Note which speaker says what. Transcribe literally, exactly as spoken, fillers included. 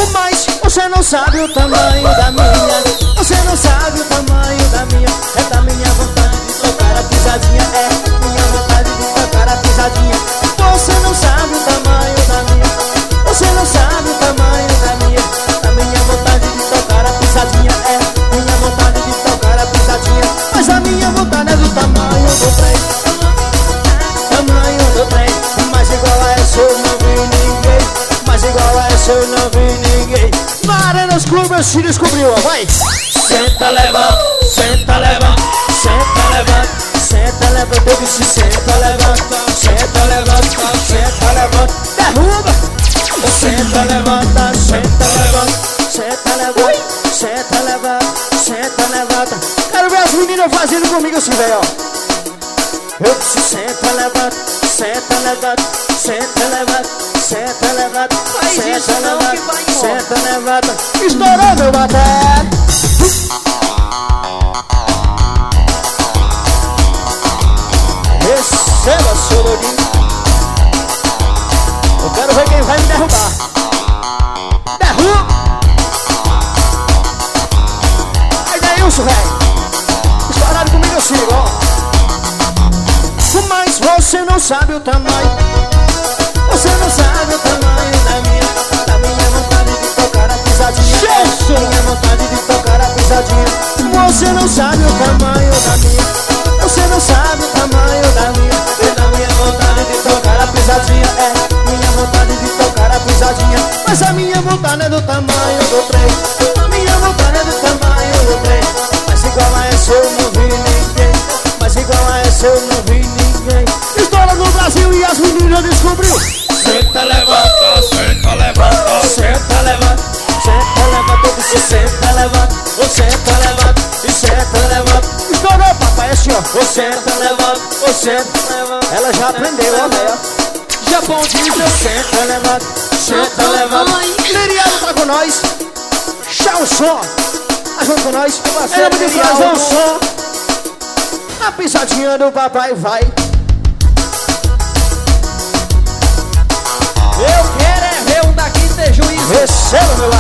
Speaker 1: Mas você não sabe o tamanho da minha. Você não sabe o tamanho da minha. É da minha vontade de tocar a pisadinha. É minha vontade de tocar a pisadinha. Você não sabe o tamanho da minha. Você não sabe o tamanho da minha. Da minha vontade de tocar a pisadinha. É minha vontade de tocar a pisadinha. Mas a minha vontade é do tamanho do trem. Tamanho do trem. Mas igual a essa eu não vi ninguém. Mas igual a essa eu não vi ninguém. Na Arenas Clube se descobriu, ó, vai! Senta, levanta, senta, levanta, senta, levanta, senta, levanta, eu disse senta, levanta, senta, levanta, senta, levanta, derruba! Senta, levanta, senta, levanta, senta, levanta, senta, levanta, senta, levanta. Quero ver as meninas fazendo comigo assim, velho, ó. Eu disse senta, levanta, senta, levanta, senta, levanta, senta, levanta, senta, levanta, senta, levanta. Estourou meu baté. Receba, Sororinho. Eu quero ver quem vai me derrubar. Derruba. Aí daí, Wilson, velho. Estourado comigo assim, ó. Mas você não sabe o tamanho. Você não sabe o tamanho da minha. Da minha vontade de tocar a pisadinha. Jesus! Minha vontade de tocar a pisadinha. Você não sabe o tamanho da minha. Você não sabe o tamanho da minha. E da minha vontade de tocar a pisadinha. É minha vontade de tocar a pisadinha. Mas a minha vontade é do tamanho do trem. A minha vontade é do tamanho do trem. Mas igual a essa eu não vi ninguém. Mas igual a essa eu não vi ninguém. História do Brasil e as meninas descobriu. Senta, levanta, senta, levanta, senta, levanta, senta, levanta, eu disse senta, levanta, ou senta, levanta, e senta, levanta. Estourou, papai, assim, ó. Ou senta, levanta, ou senta, levanta. Ela já aprendeu, ó, velho. Japão diesel. Senta, levanta, senta, levanta. Liriano tá com nós. Já o som. Tá junto com nós. Ela vai fazer o som. A pisadinha do papai vai. Eu quero é ver um daqui ter juízo. Receba, meu